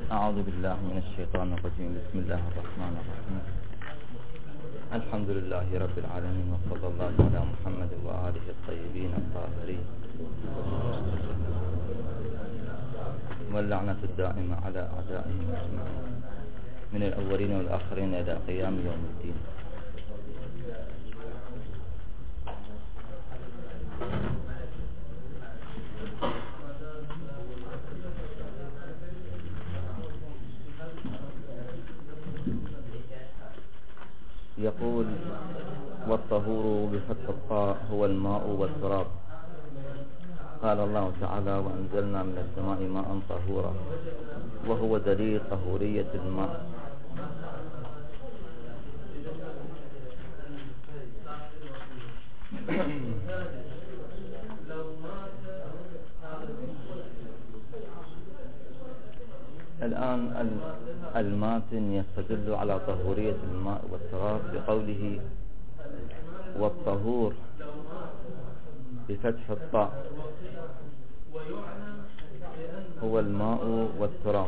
أعوذ بالله من الشيطان الرجيم. بسم الله الرحمن الرحيم. الحمد لله رب العالمين، وصلى الله على محمد وآله الطيبين الطاهرين، واللعنة الدائمة على أعدائهم أجمعين من الأولين والآخرين إلى قيام يوم الدين. يقول: والطهور بفتح الطاء هو الماء والتراب. قال الله تعالى: وأنزلنا من السماء ماء طهورا، وهو دليل طهورية الماء. الآن الماتن يستدل على طهورية الماء والتراب بقوله: والطهور بفتح الطاء هو الماء والتراب.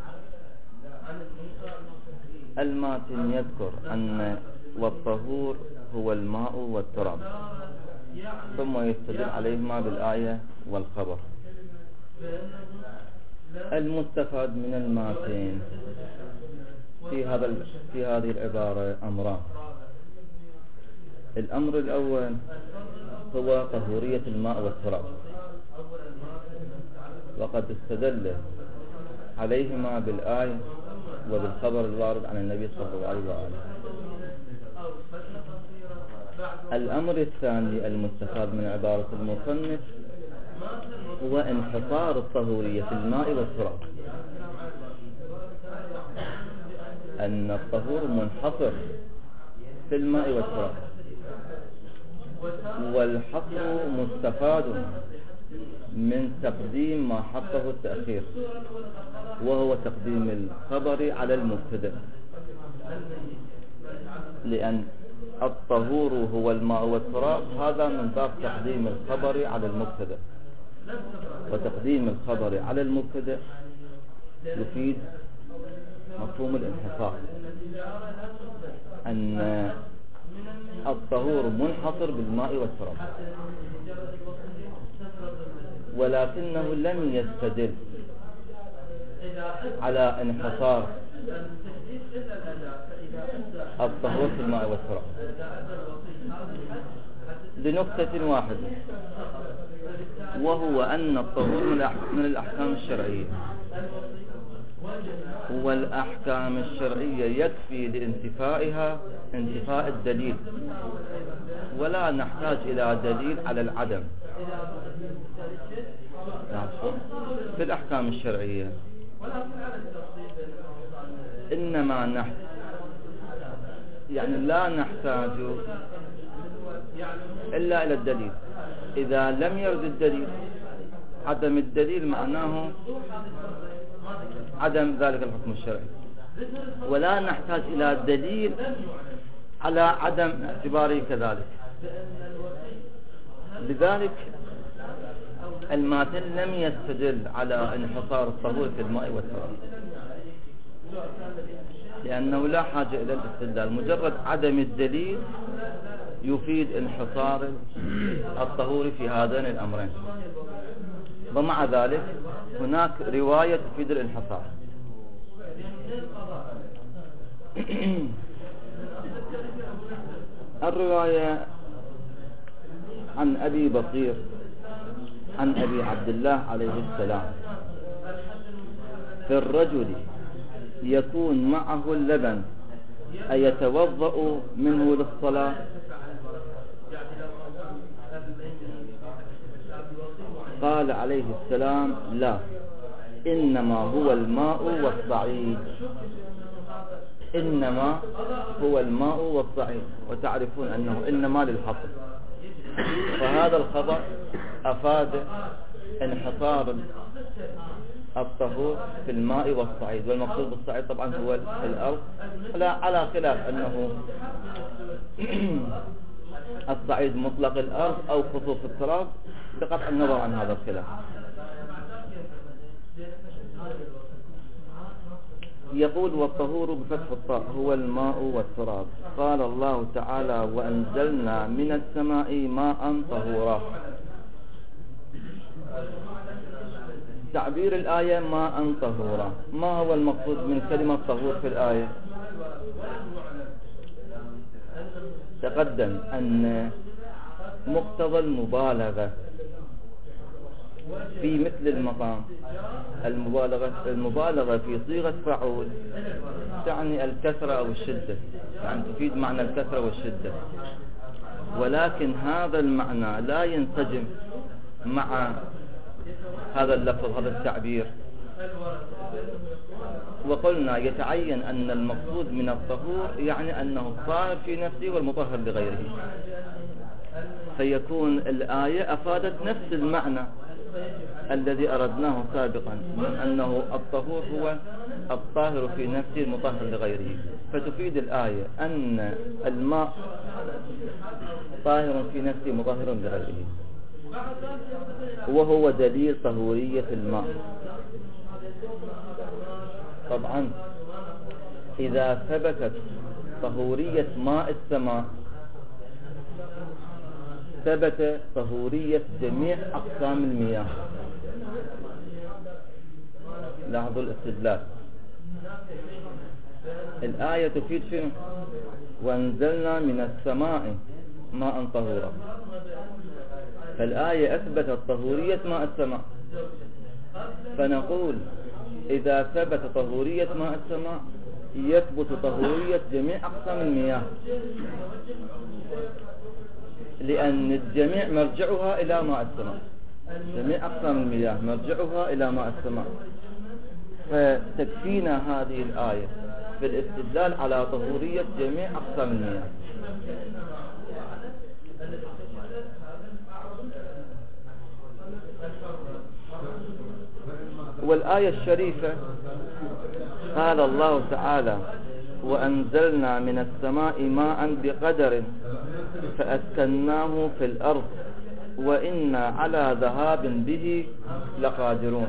الماتن يذكر أن والطهور هو الماء والتراب، ثم يستدل عليهما بالآية والخبر. المستفاد من الماتن في هذه العبارة أمران. الأمر الأول هو طهورية الماء والتراب، وقد استدل عليهما بالآية وبالخبر الوارد عن النبي صلى الله عليه وآله. الأمر الثاني المستفاد من عبارة المصنف هو انحصار الطهورية في الماء والتراب، أن الطهور منحصر في الماء والتراب، والحصر مستفاد من تقديم ما حقه التأخير، وهو تقديم الخبر على المبتدأ، لأن الطهور هو الماء والتراب، هذا من باب تقديم الخبر على المبتدأ، وتقديم الخبر على المبتدأ يفيد مفهوم الانحصار، أن الطهور منحصر بالماء والتراب، ولكنه لم يستدل على انحصار الطهور في الماء والتراب لنقطة واحدة، وهو أن الطهور من الأحكام الشرعية، والأحكام الشرعية يكفي لانتفائها انتفاء الدليل، ولا نحتاج إلى دليل على العدم. في الأحكام الشرعية إنما لا نحتاج إلا إلى الدليل. إذا لم يرد الدليل، عدم الدليل معناه عدم ذلك الحكم الشرعي، ولا نحتاج إلى دليل على عدم اعتباره كذلك. لذلك الماتن لم يستدل على انحصار الطهور في الماء والتراب، لأنه لا حاجة إلى الاستدلال، مجرد عدم الدليل يفيد انحصار الطهور في هذين الأمرين. ومع ذلك هناك رواية تفيد الانحصار. الرواية عن أبي بصير عن أبي عبد الله عليه السلام: في الرجل يكون معه اللبن أيتوضأ منه للصلاة؟ قال عليه السلام: لا، إنما هو الماء والصعيد. إنما هو الماء والصعيد، وتعرفون أنه إنما للحصر، فهذا الخبر أفاد انحصار الطهور في الماء والصعيد، والمقصود بالصعيد طبعا هو الأرض، على خلاف أنه الصعيد مطلق الأرض أو خصوص التراب، بقطع النظر عن هذا الخلاف. يقول والطهور بفتح الطاء هو الماء والتراب. قال الله تعالى وأنزلنا من السماء ماء طهورا. تعبير الآية ماء طهورا، ما هو المقصود من كلمة طهور في الآية؟ تقدم أن مقتضى المبالغة في مثل المقام، المبالغة في صيغة فعول تعني الكثرة أو الشدة، يعني تفيد معنى الكثرة والشدة، ولكن هذا المعنى لا ينسجم مع هذا اللفظ، هذا التعبير. وقلنا يتعين أن المقصود من الطهور يعني أنه الطاهر في نفسه والمطهر لغيره، فيكون الآية أفادت نفس المعنى الذي أردناه سابقا من أنه الطهور هو الطاهر في نفسه المطهر لغيره، فتفيد الآية أن الماء طاهر في نفسه مطهر لغيره، وهو دليل طهورية الماء. طبعا إذا ثبتت طهورية ماء السماء ثبت طهورية جميع أقسام المياه. لاحظوا الاستدلال، الآية تفيد شنو؟ وأنزلنا من السماء ماء طهورا، فالآية أثبتت طهورية ماء السماء، فنقول إذا ثبت طهورية ماء السماء يثبت طهورية جميع أقسام المياه، لأن الجميع مرجعها إلى ماء السماء، جميع أقسام المياه مرجعها إلى ماء السماء، فتكفينا هذه الآية في الاستدلال على طهورية جميع أقسام المياه. والآية الشريفة قال الله تعالى وأنزلنا من السماء ماء بقدر فأسكناه في الأرض وإنا على ذهاب به لقادرون.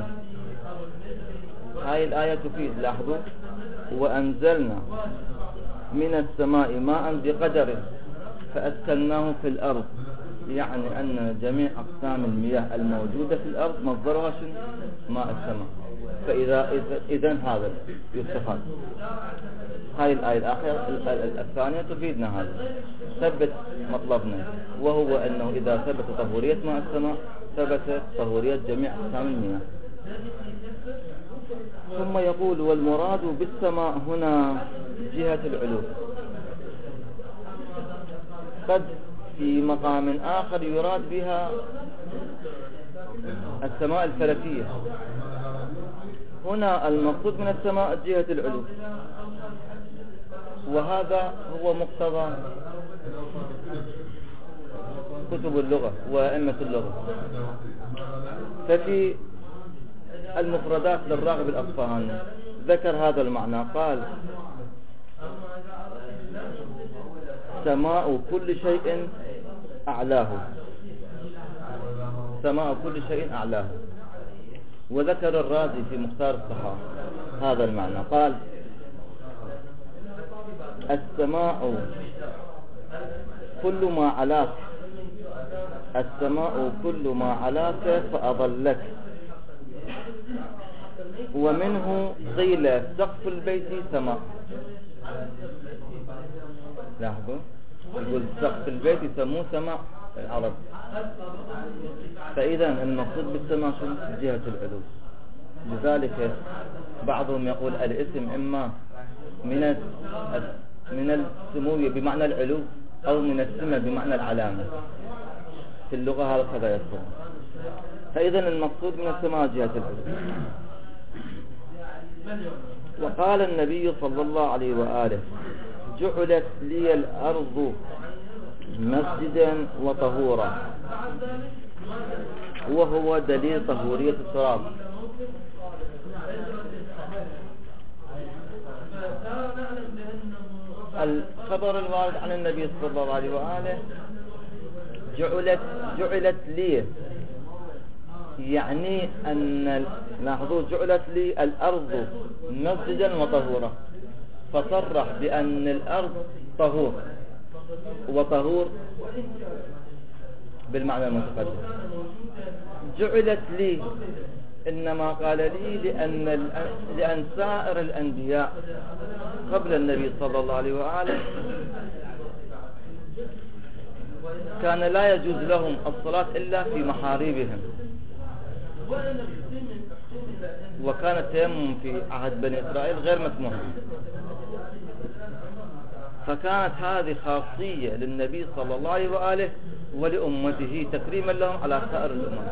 هاي الآية تفيد، لاحظوا، وأنزلنا من السماء ماء بقدر فأسكناه في الأرض، يعني أن جميع أقسام المياه الموجودة في الأرض مصدرها شنو؟ ماء السماء. إذن هذا يستفاد. هاي الآية الآخرة الثانية تفيدنا هذا، ثبت مطلبنا، وهو أنه إذا ثبت طهورية ماء السماء ثبت طهورية جميع أقسام المياه. ثم يقول والمراد بالسماء هنا جهة العلو. قد في مقام آخر يراد بها السماء الفلكية، هنا المقصود من السماء جهة العلو، وهذا هو مقتضى كتب اللغة وأئمة اللغة. ففي المفردات للراغب الأصفهاني ذكر هذا المعنى، قال سماء كل شيء أعلاه، سماء كل شيء أعلاه. وذكر الرازي في مختار الصحاح هذا المعنى، قال السماء كل ما علاك، السماء كل ما علاك فأضلك. ومنه قيل سقف البيت سماء. لاحظوا، يقول سقف البيت يسموه سماء العرب. فإذا المقصود بالسماء شنو؟ جهة العلو. لذلك بعضهم يقول الاسم إما من السمو بمعنى العلو أو من السمة بمعنى العلامة، في اللغة هكذا يذكر. فإذا المقصود من السماء جهة العلو. وقال النبي صلى الله عليه وآله جعلت لي الأرض مسجدا وطهورا، وهو دليل طهورية التراب. الخبر الوارد عن النبي صلى الله عليه وآله جعلت لي، يعني أن لاحظوا جعلت لي الأرض مسجدا وطهورا، فصرح بأن الأرض طهور، وطهور بالمعنى المتقدم. جعلت لي إنما قال لي لأن سائر الأنبياء قبل النبي صلى الله عليه وآله كان لا يجوز لهم الصلاة إلا في محاريبهم، وكان التيمم في عهد بني إسرائيل غير مسموح، فكانت هذه خاصية للنبي صلى الله عليه وآله ولأمته تكريما لهم على سائر الأمم.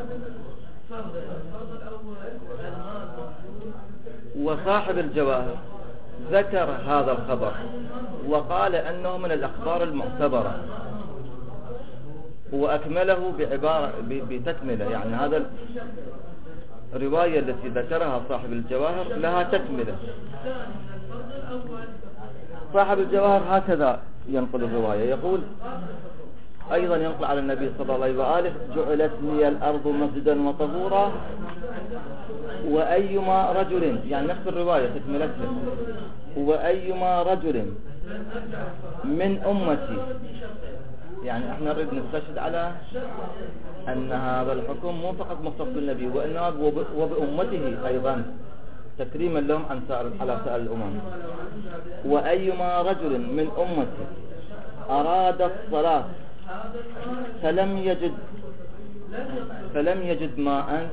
وصاحب الجواهر ذكر هذا الخبر وقال أنه من الأخبار المعتبرة، وأكمله بتكملة، يعني هذا الرواية التي ذكرها صاحب الجواهر لها تكملة. صاحب الجواهر هكذا ينقل الرواية، يقول أيضا ينقل على النبي صلى الله عليه وآله: جعلت لي الأرض مسجدا وطهورا، وأيما رجل، يعني نفس الرواية تكملتها، وأيما رجل من أمتي، يعني احنا نريد نستشهد على أن هذا الحكم مو فقط مختص بالنبي، وإنما وبأمته أيضا تكريما لهم على سائر الأمم. وأيما رجل من أمتي أراد الصلاة فلم يجد ماء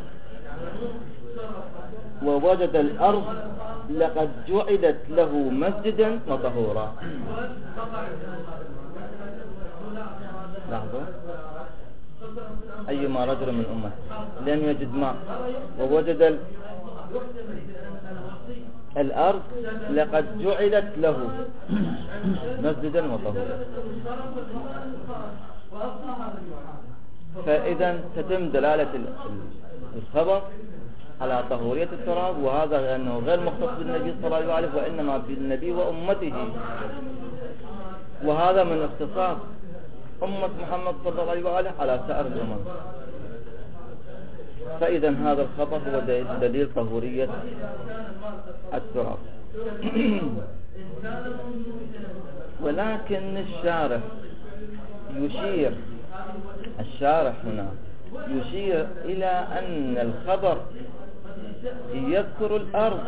ووجد الأرض لقد جعلت له مسجدا وطهورا. لحظة، أيما رجل من أمة لم يجد ماء ووجد الأرض لقد جعلت له مسجدا وطهورا. فإذا تتم دلالة الخبر على طهورية التراب، وهذا لأنه غير مختص بالنبي صلى الله عليه وسلم وإنما بالنبي وأمته، وهذا من اختصاص أمة محمد صلى الله عليه وآله على سائر الأمم. فإذا هذا الخبر هو دليل طهورية التراب. ولكن الشارح هنا يشير إلى أن الخبر يذكر الأرض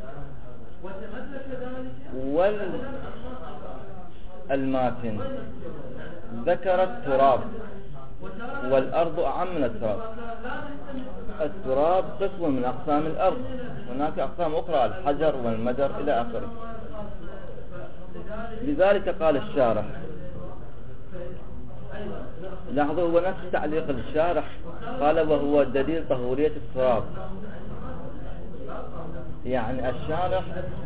والماتن، ذكر التراب، والأرض أعم من التراب. التراب قسم من أقسام الأرض، هناك أقسام أخرى، الحجر والمدر إلى آخره. لذلك قال الشارح، لاحظوا هو نفس تعليق الشارح، قال وهو دليل طهورية التراب. يعني الشارح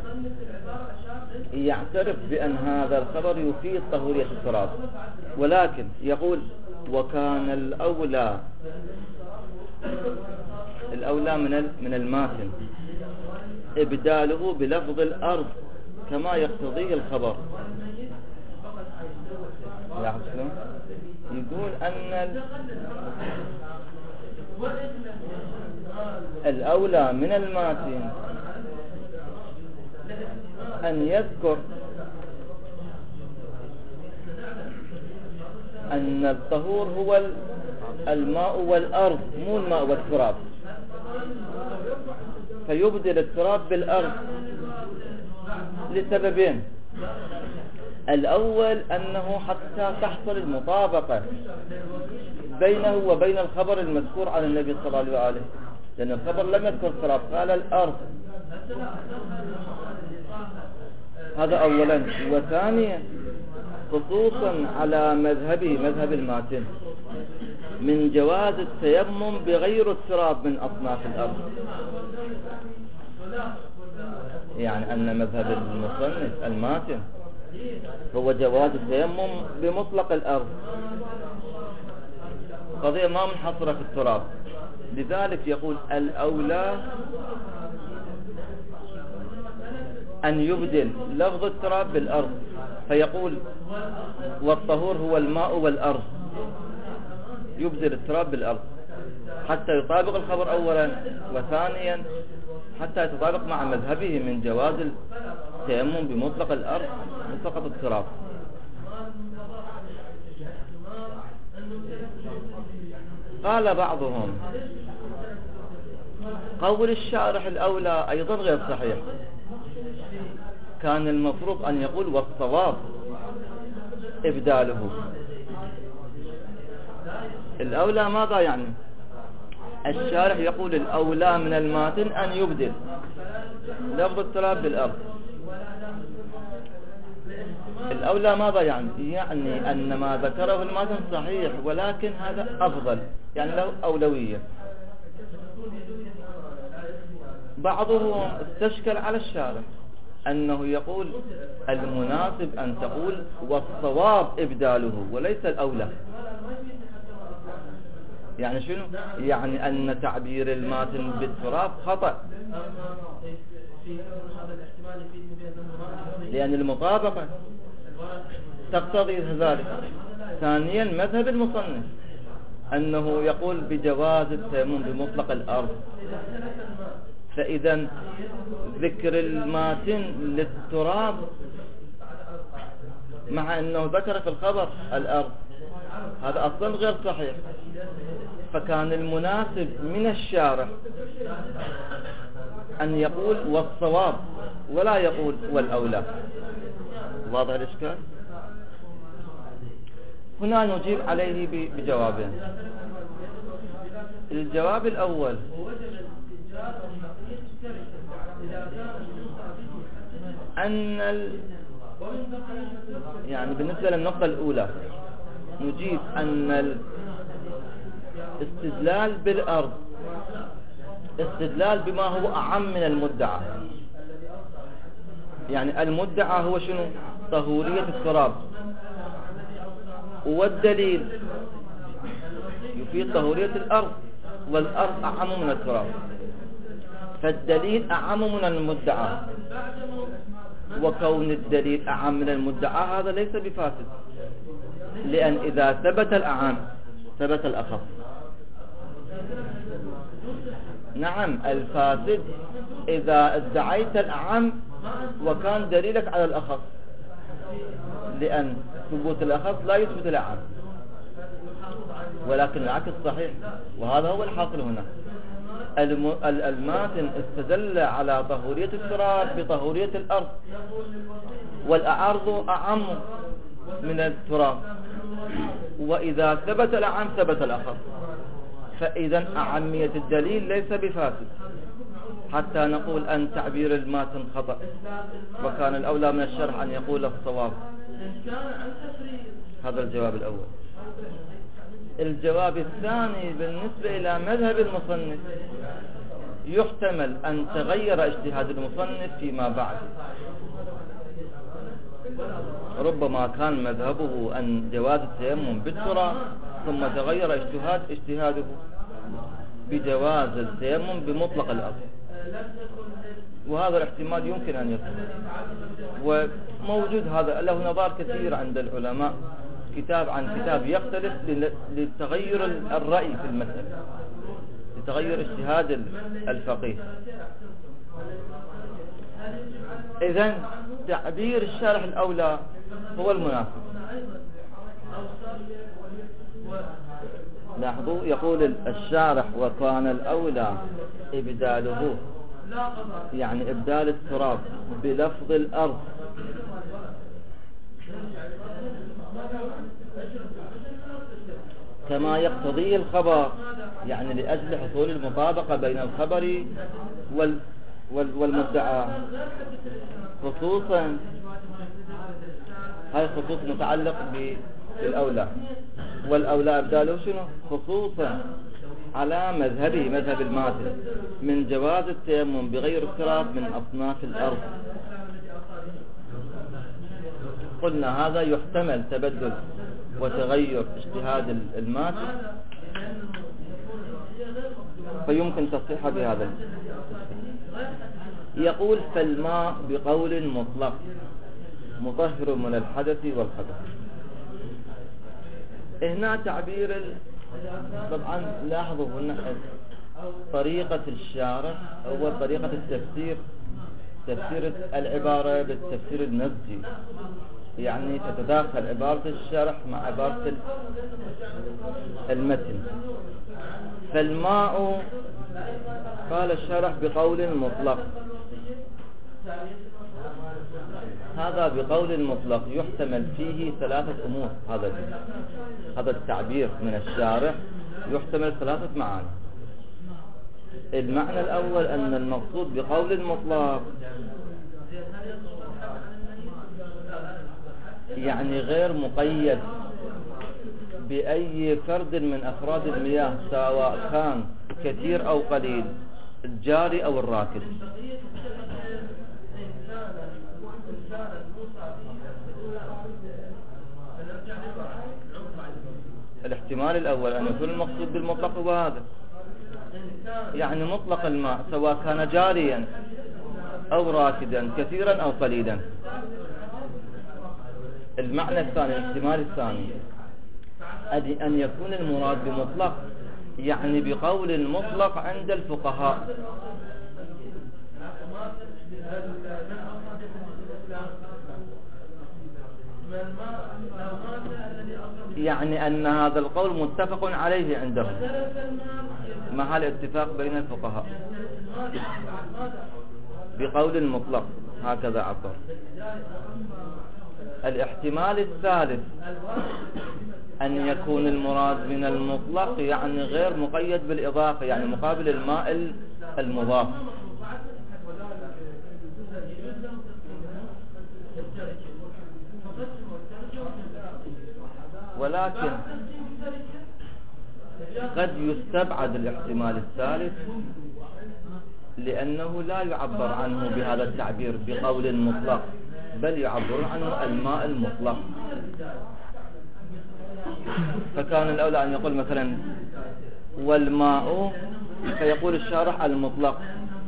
يعترف بأن هذا الخبر يفيد طهورية التراب، ولكن يقول وكان الأولى من الماتن إبداله بلفظ الأرض كما يقتضيه الخبر. يقول أن الأولى من الماتن أن يذكر أن الطهور هو الماء والأرض، مو الماء والتراب، فيبدل التراب بالأرض لسببين: الأول أنه حتى تحصل المطابقة بينه وبين الخبر المذكور عن النبي صلى الله عليه وآله، لأن الخبر لم يذكر التراب، قال الأرض. هذا أولا. وثانيا خصوصا على مذهب الماتن من جواز التيمم بغير التراب من أصناف الأرض، يعني أن مذهب المصنف الماتن هو جواز التيمم بمطلق الأرض، قضية ما منحصرة في التراب. لذلك يقول الأولى أن يبدل لفظ التراب بالأرض، فيقول والطهور هو الماء والأرض، يبدل التراب بالأرض حتى يطابق الخبر أولا، وثانيا حتى يتطابق مع مذهبه من جواز التيمم بمطلق الأرض فقط التراب. قال بعضهم قول الشارح الأولى أيضا غير صحيح، كان المفروض أن يقول والصواب إبداله. الأولى ماذا يعني؟ الشارح يقول الأولى من الماتن أن يبدل لفظ التراب بالأرض. الأولى ماذا يعني؟ يعني أن ما ذكره الماتن صحيح، ولكن هذا أفضل، يعني له أولوية. بعضهم استشكل على الشارح أنه يقول المناسب أن تقول والصواب إبداله وليس الأولى. يعني شنو؟ يعني أن تعبير الماتن بالتراب خطأ، لأن المطابقة تقتضي ذلك. ثانيا مذهب المصنف أنه يقول بجواز التيمم بمطلق الأرض، فإذا ذكر الماتن للتراب مع أنه ذكر في الخبر الأرض هذا أصلا غير صحيح. فكان المناسب من الشارح أن يقول والصواب ولا يقول والأولى. واضح الإشكال؟ هنا نجيب عليه بجوابين. الجواب الأول أن يعني بالنسبة للنقطة الأولى نجيب أن الاستدلال بالأرض استدلال بما هو أعم من المدعى. يعني المدعى هو شنو؟ طهورية التراب، والدليل يفيد طهورية الأرض، والأرض أعم من التراب، فالدليل أعم من المدعى. وكون الدليل أعم من المدعى هذا ليس بفاسد، لأن إذا ثبت الأعم ثبت الأخف. نعم الفاسد إذا ادعيت الأعم وكان دليلك على الأخف، لأن ثبوت الأخف لا يثبت الأعم، ولكن العكس صحيح. وهذا هو الحاصل هنا. الماتن استدل على طهورية التراب بطهورية الأرض، والأعرض أعم من التراب، وإذا ثبت الأعم ثبت الأخف. فإذا أعمية الدليل ليس بفاسد حتى نقول أن تعبير الماتن خطأ، وكان الأولى من الشرح أن يقول الصواب. هذا الجواب الأول. الجواب الثاني بالنسبة إلى مذهب المصنف، يحتمل أن تغير اجتهاد المصنف فيما بعد. ربما كان مذهبه أن جواز التيمم بالتراب، ثم تغير اجتهاده بجواز التيمم بمطلق الأرض، وهذا الاحتمال يمكن أن يكون. وموجود هذا له نظار كثير عند العلماء، كتاب عن كتاب يختلف لتغير الرأي في المسألة، لتغير اجتهاد الفقيه. إذن تعبير الشارح الأولى هو المناسب. لاحظوا يقول الشارح وكان الأولى إبداله، يعني إبدال التراب بلفظ الأرض كما يقتضيه الخبر، يعني لأجل حصول المطابقة بين الخبر والمدعى. خصوصا هاي خصوص متعلق بالأولى، والأولى إبداله شنو؟ خصوصا على مذهبه مذهب الماتن من جواز التيمم بغير التراب من أصناف الأرض. قلنا هذا يحتمل تبدل وتغير اجتهاد الماتن، فيمكن تصحيحه بهذا. يقول فالماء بقول مطلق مطهر من الحدث والخبث. هنا تعبير طبعا لاحظوا هنا طريقة الشارح هو طريقة التفسير، تفسير العبارة بالتفسير النفسي، يعني تتداخل عبارة الشرح مع عبارة المتن. فالماء قال الشرح بقول مطلق، هذا بقول مطلق يحتمل فيه ثلاثة أمور. هذا التعبير من الشارح يحتمل ثلاثة معاني. المعنى الأول أن المقصود بقول مطلق يعني غير مقيد بأي فرد من أفراد المياه، سواء كان كثير أو قليل، الجاري أو الراكد. الاحتمال الأول أن يكون المقصود بالمطلق هو هذا، يعني مطلق الماء سواء كان جاريا أو راكدا، كثيرا أو قليلا. المعنى الثاني، الاحتمال الثاني، أن يكون المراد بمطلق يعني بقول مطلق عند الفقهاء، يعني أن هذا القول متفق عليه عندهم مع الاتفاق بين الفقهاء بقول مطلق، هكذا عبر. الاحتمال الثالث أن يكون المراد من المطلق يعني غير مقيد بالإضافة، يعني مقابل الماء المضاف. ولكن قد يستبعد الاحتمال الثالث لأنه لا يعبر عنه بهذا التعبير بقول مطلق، بل يعبر عنه الماء المطلق. فكان الأولى أن يقول مثلا والماء، فيقول الشارح المطلق،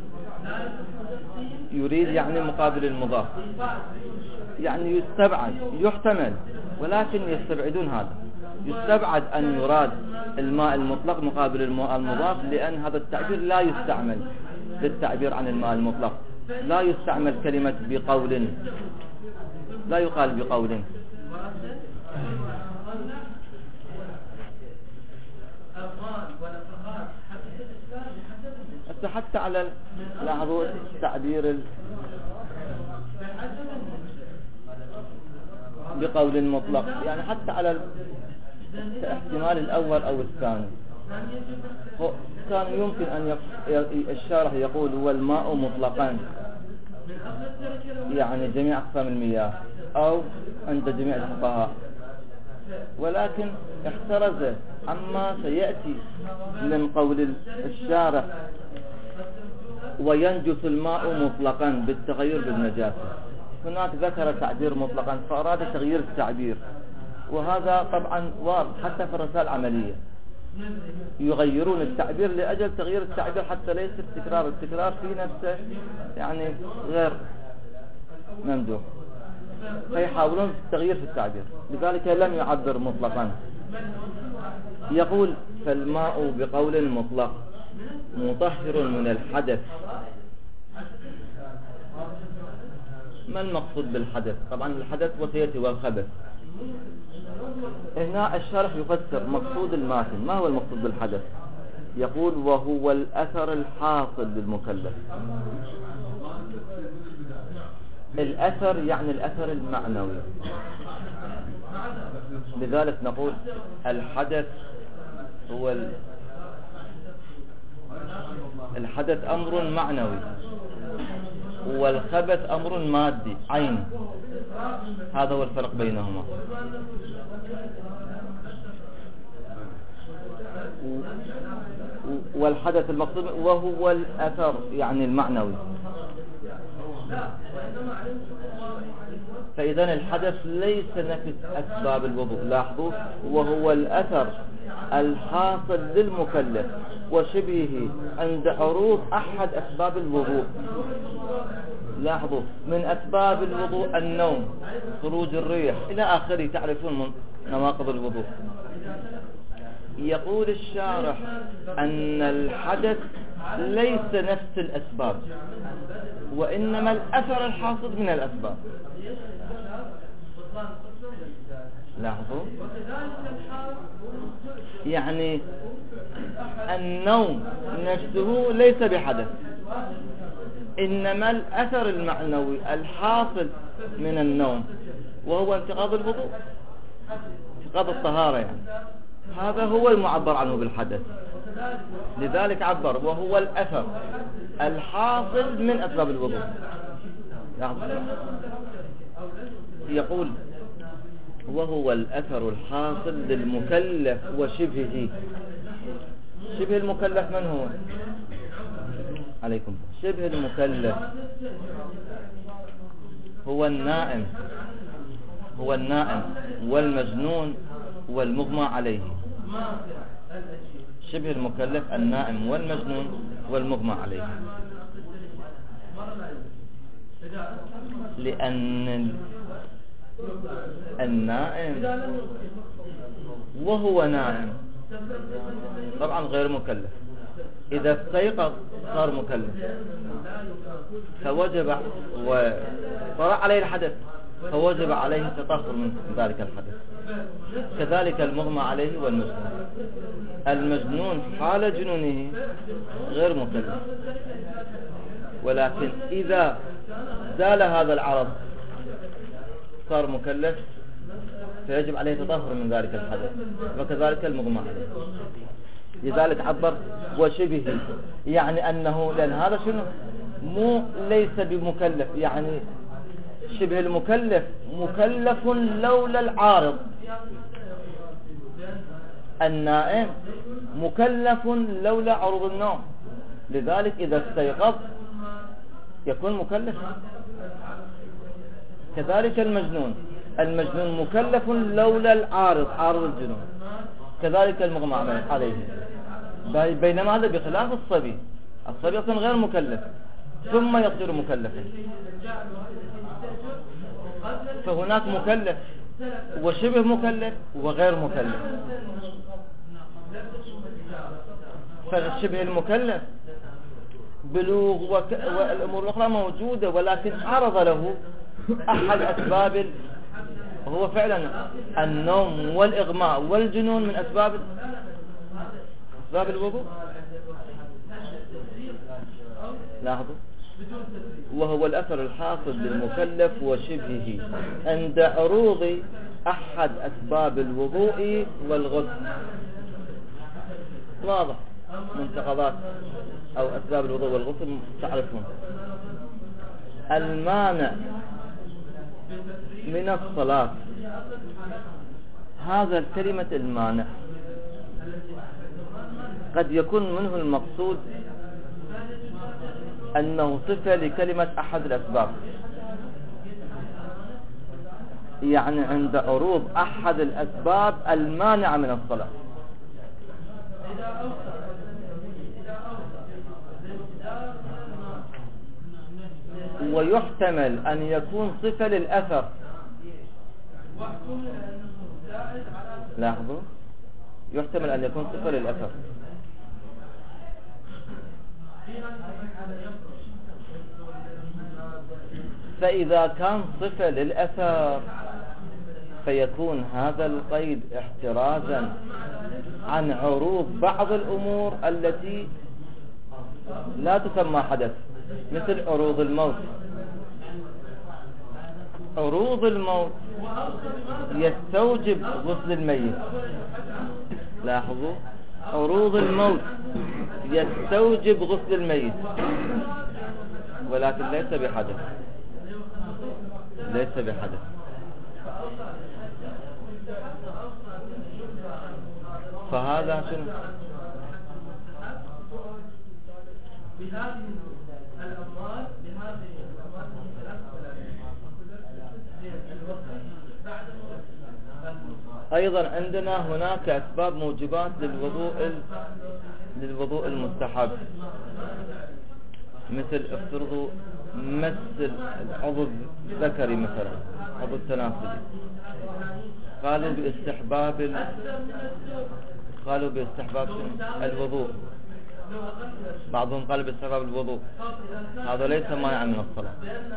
يريد يعني مقابل المضاف، يعني يستبعد، يحتمل ولكن يستبعدون هذا، يستبعد أن يراد الماء المطلق مقابل الماء المضاف، لأن هذا التعبير لا يستعمل للتعبير عن الماء المطلق، لا يستعمل كلمة بقول، لا يقال بقول. حتى على لاحظوا التعبير بقول مطلق، يعني حتى على الاحتمال الأول أو الثاني كان يمكن أن الشارح يقول هو الماء مطلقا، يعني جميع أقسام المياه أو عند جميع الفقهاء، ولكن احترز عما سيأتي من قول الشارح وينجس الماء مطلقا بالتغير بالنجاسة. هناك ذكر تعبير مطلقا فأراد تغيير التعبير، وهذا طبعا واضح حتى في الرسائل العملية يغيرون التعبير لأجل تغيير التعبير حتى ليس التكرار في نفسه يعني غير ممدوح، فيحاولون التغيير في التعبير، لذلك لم يعبر مطلقا. يقول فالماء بقول مطلق مطهر من الحدث. ما المقصود بالحدث؟ طبعا الحدث وسيأتي والخبث. هنا الشارح يفسر مقصود الماتن. ما هو المقصود بالحدث؟ يقول وهو الأثر الحاصل للمكلف. الأثر يعني الأثر المعنوي، لذلك نقول الحدث هو الحدث أمر معنوي والخبث أمر مادي عين، هذا هو الفرق بينهما. والحدث المقصود وهو الأثر يعني المعنوي. فإذا الحدث ليس نفس أسباب الوضوء، لاحظوا، وهو الأثر الحاصل للمكلف وشبهه عند عروض أحد أسباب الوضوء. لاحظوا من أسباب الوضوء النوم، خروج الريح إلى آخره، تعرفون من نواقض الوضوء. يقول الشارح أن الحدث ليس نفس الأسباب، وإنما الأثر الحاصل من الأسباب. لاحظوا، يعني النوم نفسه ليس بحدث، إنما الأثر المعنوي الحاصل من النوم وهو انتقاض الوضوء، انتقاض الطهارة، يعني هذا هو المعبر عنه بالحدث. لذلك عبر وهو الأثر الحاصل من أسباب الوضوء. يقول وهو الأثر الحاصل للمكلف وشبهه. شبه المكلف من هو؟ عليكم. شبه المكلف هو النائم، هو النائم والمجنون والمغمى عليه. شبه المكلف النائم والمجنون والمغمى عليه، لأن النائم وهو نائم طبعا غير مكلف، إذا استيقظ صار مكلف فوجب وطرأ عليه الحدث فوجب عليه التطهر من ذلك الحدث. كذلك المغمى عليه والمجنون. المجنون حال جنونه غير مكلف، ولكن إذا زال هذا العرض صار مكلف فيجب عليه التطهر من ذلك الحدث، وكذلك المغمى عليه. لذلك عبر وشبهه، يعني أنه لأن هذا شنو مو ليس بمكلف، يعني شبه المكلف مكلف لولا العارض. النائم مكلف لولا عروض النوم، لذلك إذا استيقظ يكون مكلف. كذلك المجنون مكلف لولا العارض، عارض الجنون. كذلك المغمى عليه. بينما هذا بخلاف الصبي أصلا غير مكلف ثم يصير مكلفا. فهناك مكلف وشبه مكلف وغير مكلف. فالشبه المكلف بلوغ والأمور الأخرى موجودة، ولكن عرض له أحد أسباب، هو فعلا النوم والإغماء والجنون من أسباب الوضوء. لاحظوا، وهو الأثر الحاصل للمكلف وشبهه عند عروض أحد أسباب الوضوء والغسل. واضح؟ منتقضات أو أسباب الوضوء والغسل تعرفون. المانع من الصلاة، هذا الكلمة المانع قد يكون منه المقصود أنه صفة لكلمة أحد الأسباب، يعني عند عروض أحد الأسباب المانعة من الصلاة. ويحتمل أن يكون صفة للأثر. لاحظوا، يحتمل أن يكون صفة للأثر. فإذا كان صفة للأثر فيكون هذا القيد احترازا عن عروض بعض الأمور التي لا تسمى حدث، مثل عروض الموت. عروض الموت يستوجب غسل الميت. لاحظوا، عروض الموت يستوجب غسل الميت، ولكن ليس بحدث، ليس بحدث. فهذا شنو؟ أيضا عندنا هناك أسباب موجبات للوضوء المستحب، مثل افترضوا مس العضو الذكري مثلا، عضو التناسلي، قالوا باستحباب قالوا باستحباب الوضوء، بعضهم قال باستحباب الوضوء، هذا ليس مانعا من الصلاة.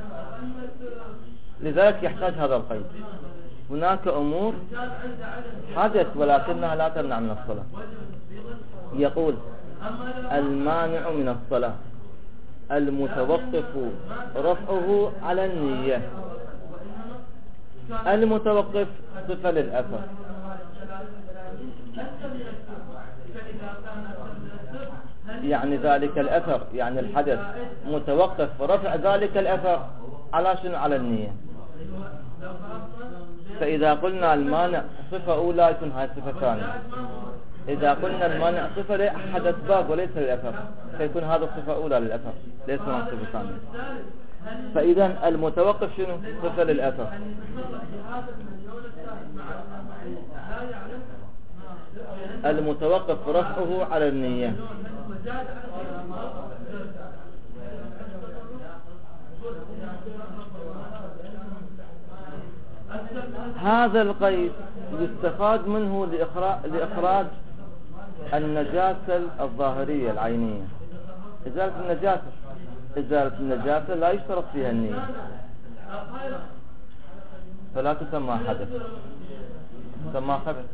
لذلك يحتاج هذا القيد. هناك أمور حدث ولكنها لا تمنع من الصلاة. يقول المانع من الصلاة المتوقف رفعه على النية. المتوقف صفة للأثر، يعني ذلك الأثر، يعني الحدث متوقف رفع ذلك الأثر على شنو؟ على النية. فإذا قلنا المانع صفة أولى يكون هاي صفة ثانية. إذا قلنا المانع صفة لأحد أسباب وليس للأثر فيكون هذا الصفة أولى للأثر ليس من صفة ثانية. فإذا المتوقف شنو؟ صفة للأثر. المتوقف رفعه على النية. هذا القيد يستفاد منه لإخراج النجاسة الظاهرية العينية. إزالة النجاسة لا يشترط فيها النية، فلا تسمى حدث، تسمى خبث.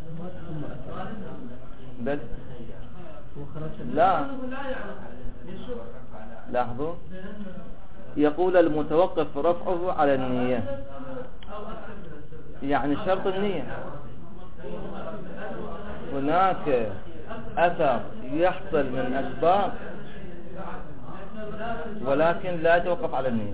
بل لا، لاحظوا، يقول المتوقف رفعه على النية، يعني شرط النية. هناك أثر يحصل من أسباب ولكن لا يتوقف على النية.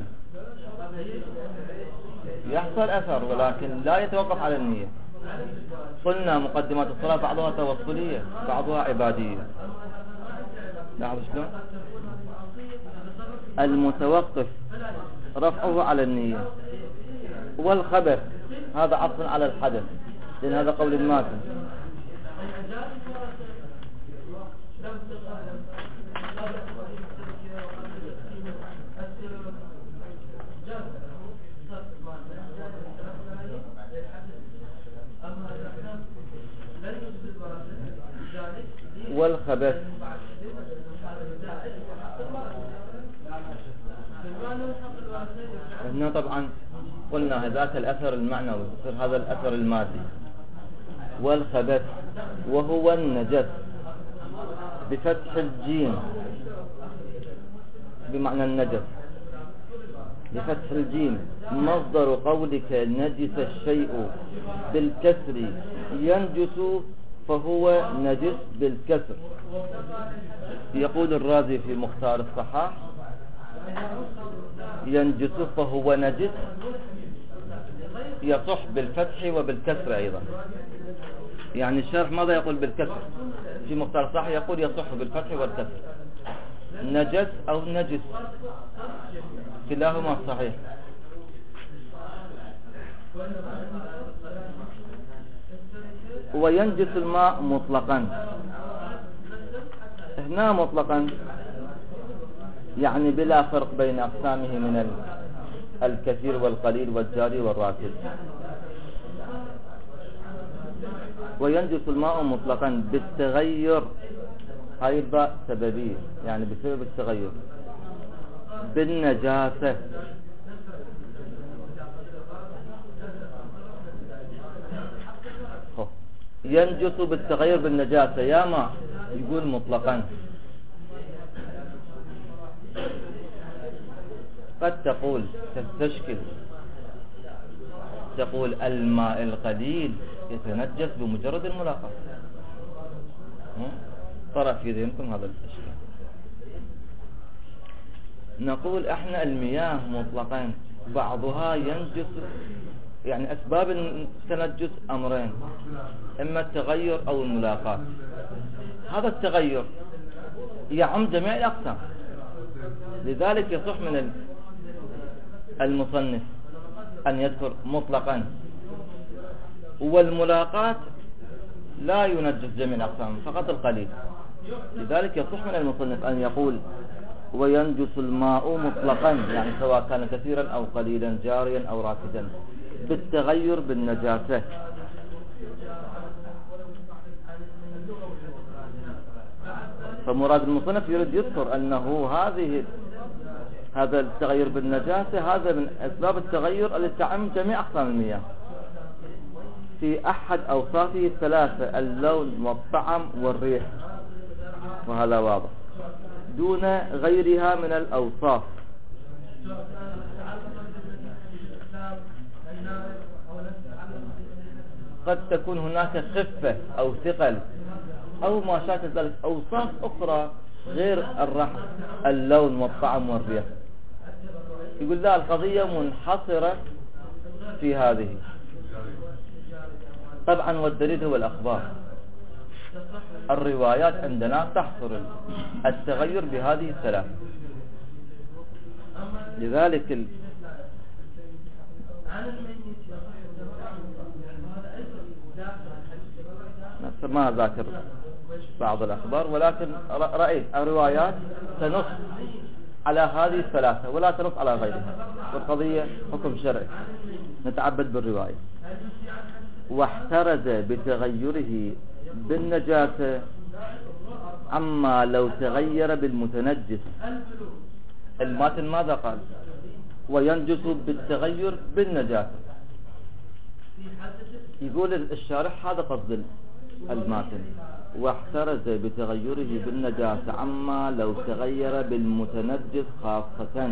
يحصل أثر ولكن لا يتوقف على النية. قلنا مقدمات الصلاة بعضها توصلية بعضها عبادية. لاحظوا شلون؟ المتوقف رفعه على النية. والخبر هذا عطف على الحدث، لأن هذا قول الماتن. والخبث هنا طبعا قلنا هذاك الأثر المعنوي، يصير هذا الأثر المادي. والخبث وهو النجس بفتح الجيم بمعنى النجس بفتح الجيم. مصدر قولك نجس الشيء بالكسر ينجس فهو نجس بالكسر. يقول الرازي في مختار الصحاح ينجس فهو نجس يصح بالفتح وبالكسر أيضا. يعني الشرح ماذا يقول بالكسر؟ في مختار الصحاح يقول يصح بالفتح والكسر، نجس أو نجس كلاهما صحيح. وينجس الماء مطلقا. هنا مطلقا يعني بلا فرق بين أقسامه من الكثير والقليل والجاري والراكد. وينجس الماء مطلقا بالتغير، هاي الباء سببية يعني بسبب التغير، بالنجاسة ينجس بالتغير بالنجاسة يا ما يقول مطلقا. قد تقول تستشكل تقول الماء القليل يتنجس بمجرد الملاقاة. طرأ في ذهنكم هذا الإشكال. نقول احنا المياه مطلقا بعضها ينجس، يعني أسباب التنجس أمرين، إما التغير أو الملاقاة. هذا التغير يعم جميع الأقسام، لذلك يصح من المصنف أن يذكر مطلقا. والملاقاة لا ينجس جميع الأقسام فقط القليل، لذلك يصح من المصنف أن يقول وينجس الماء مطلقا، يعني سواء كان كثيرا أو قليلا جاريا أو راكدا بالتغير بالنجاسة. فمراد المصنف يريد يذكر أنه هذا التغير بالنجاسة هذا من أسباب التغير التي تعم جميع أقسام المياه في أحد أوصافه الثلاثة: اللون والطعم والريح، وهذا واضح، دون غيرها من الأوصاف. قد تكون هناك خفة أو ثقل أو ما شاكل ذلك، أوصاف أخرى غير الرحم، اللون والطعم والريح. يقول لا، القضية منحصرة في هذه. طبعا والدليل هو الأخبار. الروايات عندنا تحصر التغير بهذه الثلاث. لذلك ما ذاكر بعض الأخبار، ولكن رأيت الروايات تنص على هذه الثلاثة ولا تنص على غيرها، والقضية حكم شرعي نتعبد بالرواية. واحترز بتغيره بالنجاسة عما لو تغير بالمتنجس. الماتن ماذا قال؟ وينجس بالتغير بالنجاسة. يقول الشارح هذا قصد الماتن، واحترز بتغيره بالنجاسة عما لو تغير بالمتنجس خاصة.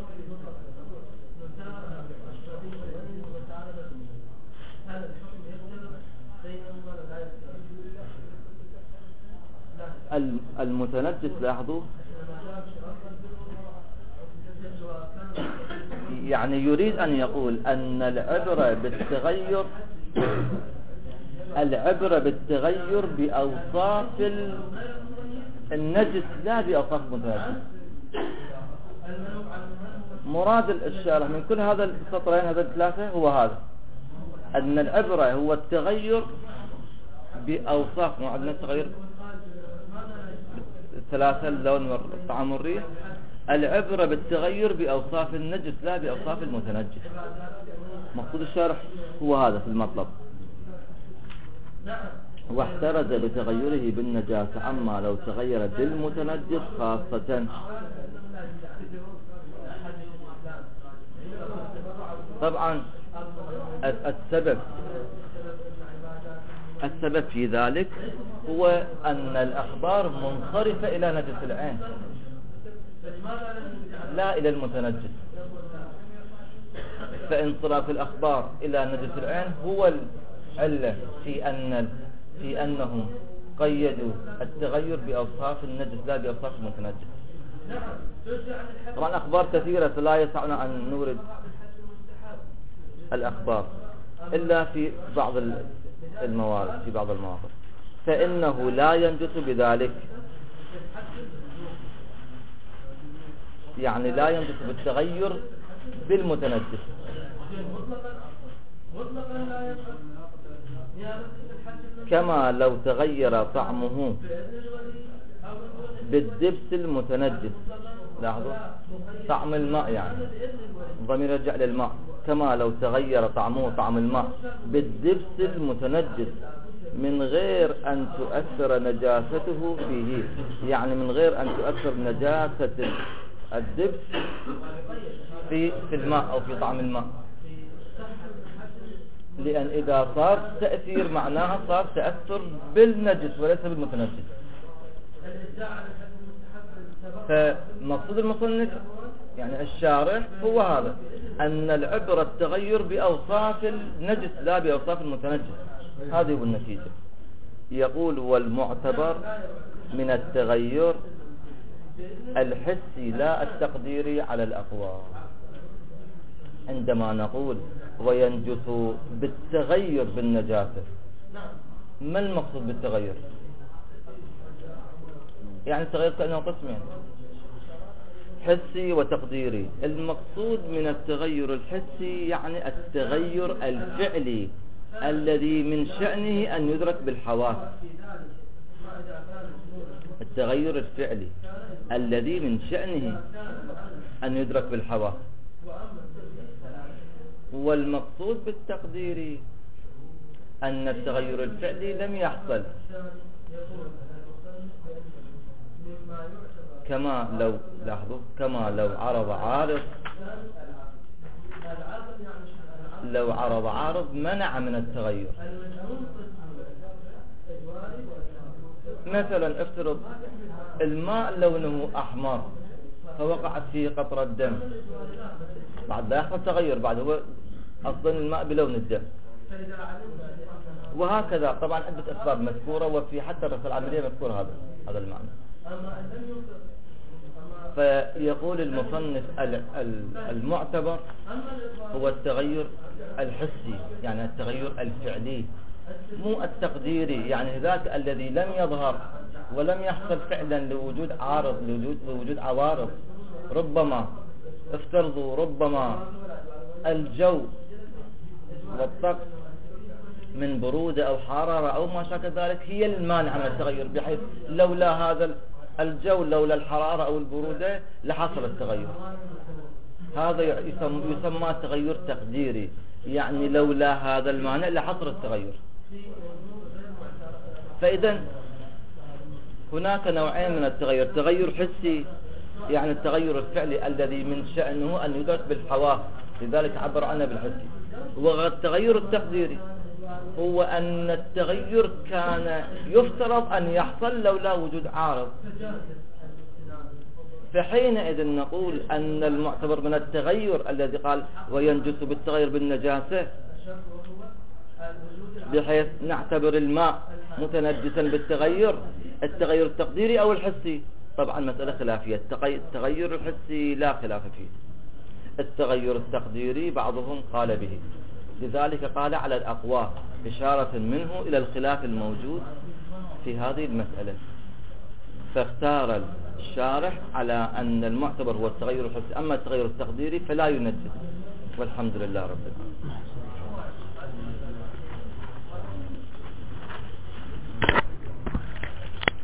المتنجس لاحظوا يعني يريد أن يقول أن العبرة بالتغير بأوصاف النجس لا بأوصاف المتنجس. مراد الشارح من كل هذا السطرين هذا الثلاثة هو هذا، أن العبرة هو التغير بأوصاف، ما عندنا التغير الثلاثة: اللون والطعم والريح. العبرة بالتغير بأوصاف النجس لا بأوصاف المتنجس. مقصود الشارح هو هذا في المطلب. واحترز بتغيره بالنجاسة عما لو تغير بالمتنجس خاصة. طبعا السبب في ذلك هو أن الأخبار منصرفة إلى نجس العين لا إلى المتنجس. فانصراف الأخبار إلى نجس العين هو العلة في أنهم قيدوا التغير بأوصاف النجس لا بأوصاف المتنجس. طبعا أخبار كثيرة لا يسعنا أن نورد الأخبار إلا في بعض الموارد، في بعض المواقف. فإنه لا ينجس بذلك، يعني لا ينجس بالتغير بالمتنجس. كما لو تغير طعمه بالدبس المتنجس. لاحظوا طعم الماء، يعني ضمير يرجع للماء. كما لو تغير طعمه طعم الماء بالدبس المتنجس من غير أن تؤثر نجاسته فيه، يعني من غير أن تؤثر نجاسة الدبس في الماء أو في طعم الماء. لأن إذا صار تأثير معناها صار تأثر بالنجس وليس بالمتنجس. فمقصود المصنف يعني الشارح هو هذا، أن العبرة التغير بأوصاف النجس لا بأوصاف المتنجس. هذه هو النتيجة. يقول: والمعتبر من التغير الحسي لا التقديري على الأقوال. عندما نقول وينجس بالتغير بالنجاسة، ما المقصود بالتغير؟ يعني التغير كأنه قسمين: حسي وتقديري. المقصود من التغير الحسي يعني التغير الفعلي الذي من شأنه أن يدرك بالحواس. التغير الفعلي الذي من شأنه أن يدرك بالحواس. والمقصود بالتقديري أن التغير الفعلي لم يحصل، كما لو لاحظوا كما لو عرض عارض منع من التغير. مثلا افترض الماء لونه أحمر فوقعت فيه قطرة دم، بعد لا يحصل تغير، بعد هو أصلا الماء بلون الدم. وهكذا طبعا عدة أسباب مذكورة، وفي حتى الرسالة العملية مذكور هذا المعنى. فيقول المصنف المعتبر هو التغير الحسي، يعني التغير الفعلي، مو التقديري، يعني ذاك الذي لم يظهر ولم يحصل فعلا لوجود عوارض. ربما افترضوا ربما الجو والطقس من برودة أو حرارة أو ما شابه ذلك هي المانعة من التغير، بحيث لولا هذا الجو، لولا الحرارة أو البرودة لحصل التغير. هذا يسمى تغير تقديري، يعني لولا هذا المانع لحصل التغير. فإذا هناك نوعين من التغير: تغير حسي يعني التغير الفعلي الذي من شأنه أن يدرك بالحواس، لذلك عبر عنه بالحسي. والتغير التقديري هو أن التغير كان يفترض أن يحصل لولا وجود عارض، فحينئذ نقول أن المعتبر من التغير الذي قال وينجس بالتغير بالنجاسة، بحيث نعتبر الماء متنجسا بالتغير، التغير التقديري أو الحسي. طبعا مسألة خلافية، التغير الحسي لا خلاف فيه، التغير التقديري بعضهم قال به، لذلك قال على الأقوى، إشارة منه إلى الخلاف الموجود في هذه المسألة. فاختار الشارح على أن المعتبر هو التغير الحسي، أما التغير التقديري فلا ينجس، والحمد لله رب العالمين.